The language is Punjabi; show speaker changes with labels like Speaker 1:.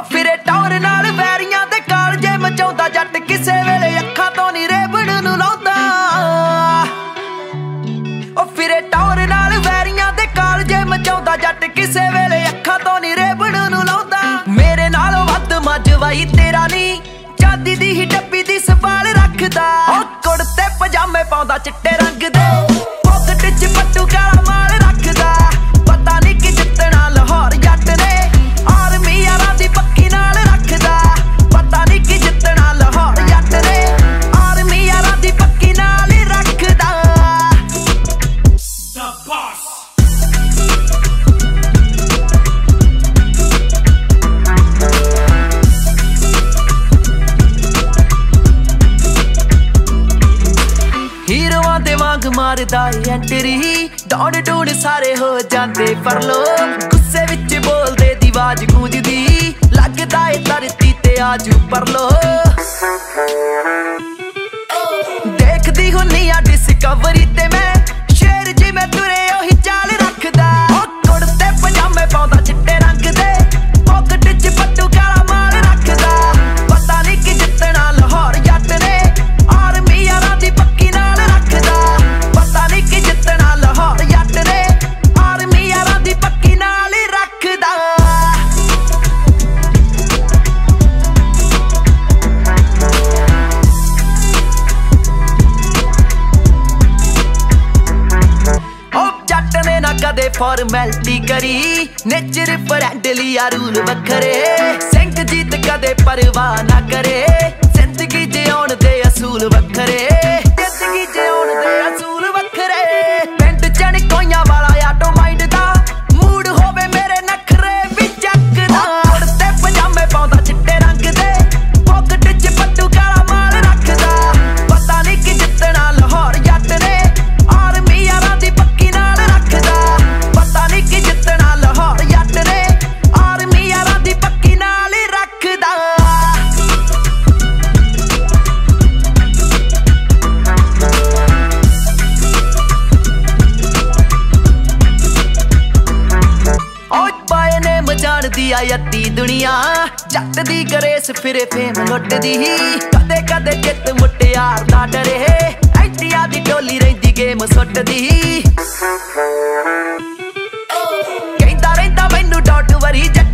Speaker 1: ਫਿਰੇ ਟੌਰ ਨਾਲ ਵੈਰੀਆਂ ਦੇ ਕਾਲਜੇ ਮਚਾਉਂਦਾ ਜੱਟ ਕਿਸੇ ਵੇਲੇ ਅੱਖਾਂ ਤੋਂ ਨੀ ਰੇਬਣ ਨੂੰ ਲਾਉਂਦਾ ਫਿਰੇ ਟੌਰ ਨਾਲ ਵੈਰੀਆਂ ਦੇ ਕਾਲਜੇ ਮਚਾਉਂਦਾ ਜੱਟ ਕਿਸੇ ਵੇਲੇ ਅੱਖਾਂ ਤੋਂ ਨੀ ਰੇਬਣ ਨੂੰ ਲਾਉਂਦਾ ਮੇਰੇ ਨਾਲੋਂ ਵੱਧ ਮੱਝਵਾਈ ਤੇਰਾ ਨੀ ਚਾਂਦੀ ਦੀ ਹੀ ਡੱਬੀ ਦੀ ਸੰਭਾਲ ਰੱਖਦਾ ਕੁੜਤੇ ਪਜਾਮੇ ਪਾਉਂਦਾ ਚਿੱਟੇ ਰੰਗ ਦੇ ਪੌਕਟ 'ਚ ਪੱਟੂ ਕਾਲਾ ਮਾਲ ਰੱਖਦਾ ਪਤਾ ਨੀ ਕਿ ਜਿੱਤਣਾ ਲਾਹੌਰ ਜੱਟ ਨੇ ਆਰਮੀ ਯਾਰਾਂ ਦੀ ਪੱਕੀ ਨਾਲ ਰੱਖਦਾ ਪਤਾ ਨੀ ਕਿ ਜਿੱਤਣਾ ਲਾਹੌਰ ਜੱਟ ਨੇ ਆਰਮੀ ਯਾਰਾਂ ਦੀ ਪੱਕੀ ਨਾਲ ਹੀ ਰੱਖਦਾ The Boss ਹੀਰੋਆਂ ਦੇ ਵਾਂਗ ਮਾਰਦਾ ਐਂਟਰੀ ਦੌੜ ਦੂੜ ਸਾਰੇ ਹੋ ਜਾਂਦੇ ਪਰ ਲੋਕ ਗੁੱਸੇ ਵਿੱਚ ਬੋਲਦੇ ਦੀ ਆਵਾਜ਼ ਗੂੰਜਦੀ ਲੱਗਦਾ ਏ ਧਰਤੀ ਤੇ ਆਜੂ ਪਰ ਲੋ ਦੇਖਦੀ ਹੁੰਨੀ ਆ ਡਿਸਕਵਰੀ ਤੇ ਮੈਂ ਸ਼ੇਰ ਜਿਵੇਂ ਤੁਰੇ ਉਹੀ ਚਾਲ ਰੱਖਦਾ ਕੁੜਤੇ ਪਜਾਮੇ ਪਾਉਂਦਾ ਚਿੱਟੇ ਰੰਗ ਦੇ ਪੌਕਟ 'ਚ ਪੱਟੂ ਕਾਲਾ ਮਾਲ ਰੱਖਦਾ ਪਤਾ ਨੀ ਕਿ ਜਿੱਤਣਾ ਲਾਹੌਰ ਜੱਟ ਨੇ ਆਰਮੀ ਯਾਰਾਂ ਦੀ ਪੱਕੀ ਨਾਲ ਰੱਖਦਾ ਪਤਾ ਨੀ ਕਿ ਜਿੱਤਣਾ ਲਾਹੌਰ ਜੱਟ ਨੇ ਆਰਮੀ ਯਾਰਾਂ ਦੀ ਪੱਕੀ ਨਾਲ ਹੀ ਰੱਖਦਾ ਨਾ ਕਦੇ ਫਾਰਮੈਲਿਟੀ ਕਰੀ ਨੇਚਰ ਫਰੈਂਡਲੀ ਆ ਰੂਲ ਵੱਖਰੇ ਸਿੰਘ ਜੀਤ ਕਦੇ ਪਰਵਾਹ ਨਾ ਕਰੇ ਜ਼ਿੰਦਗੀ ਜਿਉਣ ਦੇ ਅਸੂਲ ਵੱਖਰੇ ਜ਼ਿੰਦਗੀ ਜਿਉਣ ਦੇ ਅਸੂਲ ਵੱਖਰੇ ਪਿੰਡ ਚਣਕੋਈਆਂ ਵਾਲਾ ਆਟੋ ਮਾਈਂਡ ਦਾ ਮੂਡ ਹੋਵੇ ਮੇਰੇ ਨਖਰੇ ਵੀ ਚੱਕਦਾ ਕੁੜਤੇ ਪਜਾਮੇ ਪਾਉਂਦਾ ਚਿੱਟੇ ਰੰਗ ਦੇ ਪੌਕਟ 'ਚ ਪੱਟੂ ਕਾਲਾ ਮਾਲ ਰੱਖਦਾ ਪਤਾ ਨੀ ਕਿ ਜਿੱਤਣਾ ਲਾਹੌਰ ਜੱਟ ਨੇ ਆਰਮੀ ਯਾਰਾਂ ਦੀ ਪੱਕੀ ਨਾਲ ਰੱਖਦਾ ਪਤਾ ਨੀ ਕਿ ਜਿੱਤਣਾ ਲਾਹੌਰ ਜੱਟ ਨੇ ਆਰਮੀ ਯਾਰਾਂ ਦੀ ਪੱਕੀ ਨਾਲ ਹੀ ਰੱਖਦਾ ਬਾਏ ਨੇ ਮਜਾਣਦੀ ਆ ਅੱਧੀ ਦੁਨੀਆ ਜੱਟ ਦੀ ਗਰੇਸ ਫਿਰੇ ਫੇਮ ਲੁੱਟਦੀ ਕਦੇ ਕਦੇ ਚਿੱਤ ਮੁਟਿਆਰ ਦਾ ਡਰੇ ਐਂਟੀਆ ਦੀ ਟੋਲੀ ਰਹਿੰਦੀ ਗੇਮ ਸੁੱਟਦੀ ਕਹਿੰਦਾ ਰਹਿੰਦਾ ਮੈਨੂੰ ਡੋਂਟ ਵਰੀ